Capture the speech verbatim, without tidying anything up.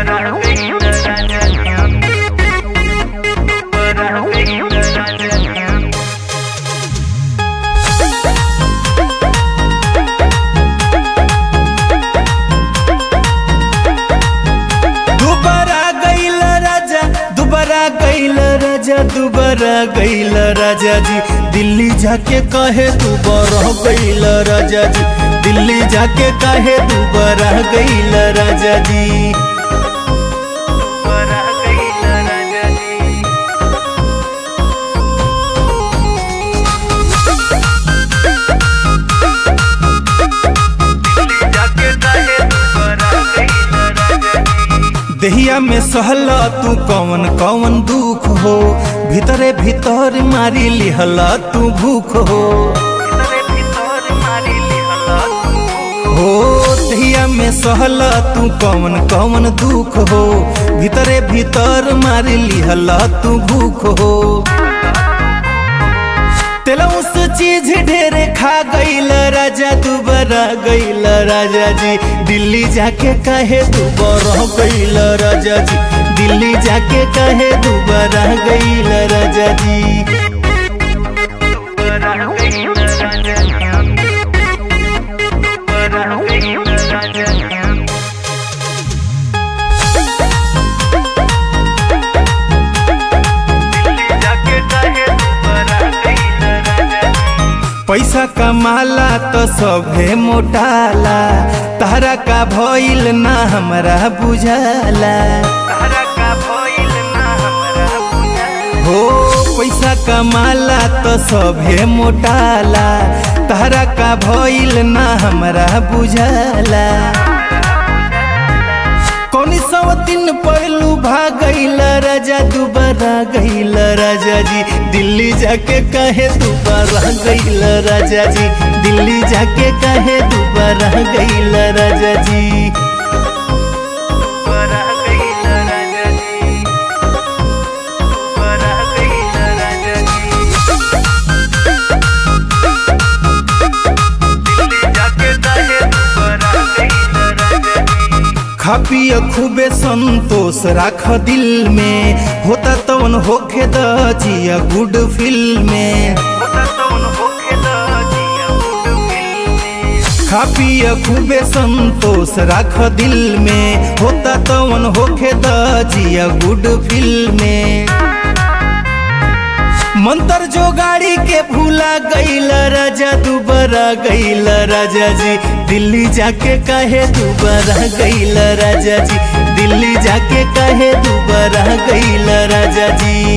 दुबारा गईल राजा जी दिल्ली जाके कहे दुबारा गईल राजा जी दिल्ली जाके कहे दुबारा गईल राजा जी देहिया में सहला तू कौन कौन दुख हो भीतरे भीतर मारी लिहला तू भूख हो हो देहिया में सहला तू कौन कौन दुख हो भीतरे भीतर मारी लिहला तू भूख हो तेला उस चीज ढेरे खा गईल राजा दुबारा गईल राजा जी दिल्ली जाके कहे दुबारा गईल राजा जी दिल्ली जाके कहे दुबारा गईल राजा जी पैसा कमाला तो सभे मोटाला तहरा का भइल ना हमरा बुझाला हो पैसा कमाला तो सभे मोटाला तहरा का भइल ना हमरा बुझाला कौनी सौ तीन पहलू भागईल राजा दुबारा गईल राजा जी दिल्ली जाके कहे दुबारा गईल राजा जी दिल्ली जाके कहे दुबारा गईल राजा जी खा पिया खूबे संतोष राख दिल में होता तवन होखे द जिया गुड फिल्म में खा पिया खूबे संतोष राख दिल में होता तवन होखे द जिया गुड फिल्म में मंत्र जो गाड़ी के भूला गईल राजा दुबारा गईल राजा जी दिल्ली जाके कहे दुबारा गईल राजा जी दिल्ली जाके कहे दुबारा गईल राजा जी।